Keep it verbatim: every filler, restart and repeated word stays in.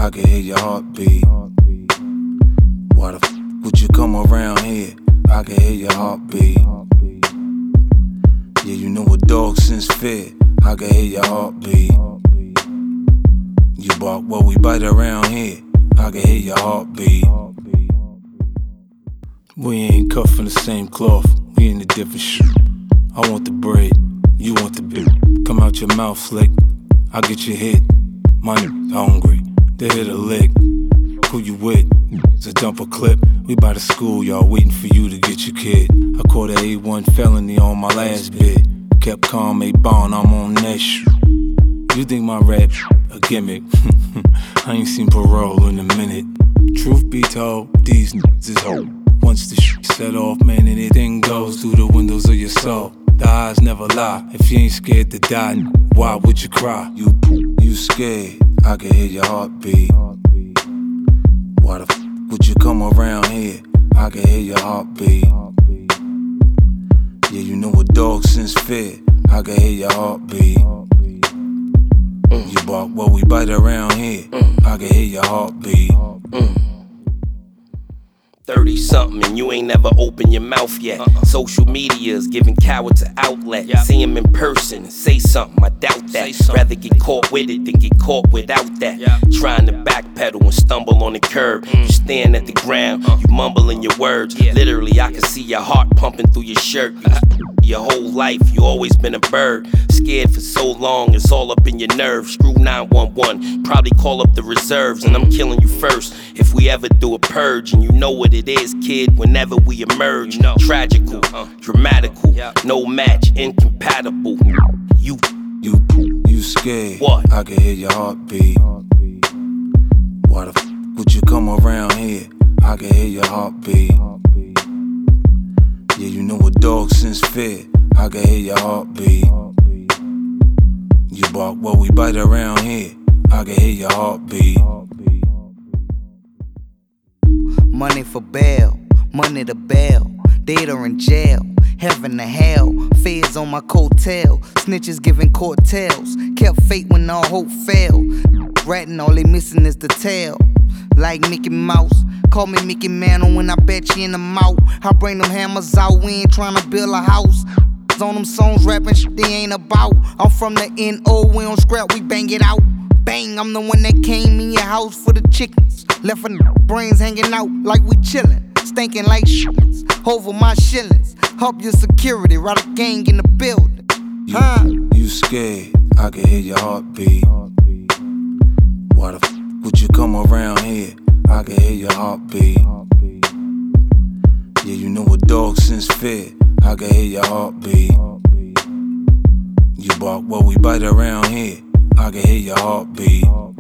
I can hear your heartbeat. Why the f would you come around here? I can hear your heartbeat. Yeah, you know a dog sense fear. I can hear your heartbeat. You bark while we bite around here. I can hear your heartbeat. We ain't cut from the same cloth. We in a different shoe. I want the bread, you want the beer. Come out your mouth slick, I get your hit. My niggas hungry, they hit a lick. Who you with? It's a dumper clip. We by the schoolyard waiting for you to get your kid. I caught a A one felony on my last bid. Kept calm, a bond, I'm on that shit. You think my rap a gimmick? I ain't seen parole in a minute. Truth be told, these niggas is hope. Once the shit set off, man, anything goes through the windows of your soul. The eyes never lie. If you ain't scared to die, why would you cry? You, you scared? I can hear your heartbeat. Why the f would you come around here? I can hear your heartbeat. Yeah, you know a dog sense fear. I can hear your heartbeat. You bark while we bite around here. I can hear your heartbeat. thirty something and you ain't never opened your mouth yet. uh-uh. Social media's giving cowards an outlet. Yep. See him in person and say something, I doubt that. Rather get caught with it than get caught without that. Yep. Trying to backpedal and stumble on the curb. mm. You stand at the ground, uh. you mumbling your words. yeah. Literally I can see your heart pumping through your shirt. You your whole life you always been a bird. Scared for so long it's all up in your nerves. Screw nine one one, probably call up the reserves. And I'm killing you first if we ever do a purge. And you know what it is, kid, whenever we emerge. No. Tragical, uh, dramatical, yeah. no match, incompatible. You, you, you scared? What? I can hear your heartbeat. Why the f would you come around here? I can hear your heartbeat. Yeah, you know a dog sense fear. I can hear your heartbeat. You bark while we bite around here. I can hear your heartbeat. Money for bail, money to bail. Data in jail, heaven to hell. Feds on my coattail, snitches giving court tales. Kept fate when all hope failed. Ratting, all they missing is the tail. Like Mickey Mouse, call me Mickey Mantle when I bet you in the mouth. I bring them hammers out, we ain't tryna build a house. On them songs rapping shit they ain't about. I'm from the N O, we don't scrap, we bang it out. Bang, I'm the one that came in your house for the chickens. Left a brains hanging out like we chillin'. Stinking like shits over my shillings. Help your security, ride a gang in the building. Huh? You, you scared? I can hear your heartbeat. Why the f would you come around here? I can hear your heartbeat. Yeah, you know a dog sense fear. I can hear your heartbeat. You bark while we bite around here. I can hear your heartbeat.